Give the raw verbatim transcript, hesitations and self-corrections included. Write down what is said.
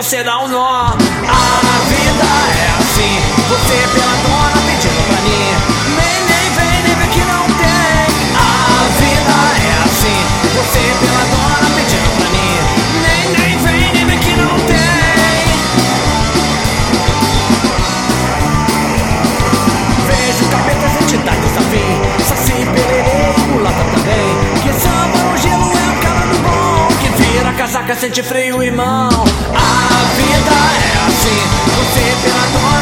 você dá um nó. A vida é assim, você pela dona pedindo pra mim. Nem, nem vem, nem vem que não tem. A vida é assim, você pela dona pedindo pra mim. Nem, nem vem, nem vem que não tem. Vejo cabeças, entidades afim, saci, pererê e mulata também. Que samba no gelo é o cara do bom, que vira casaca, sente frio, irmão. A vida é assim, você pela dona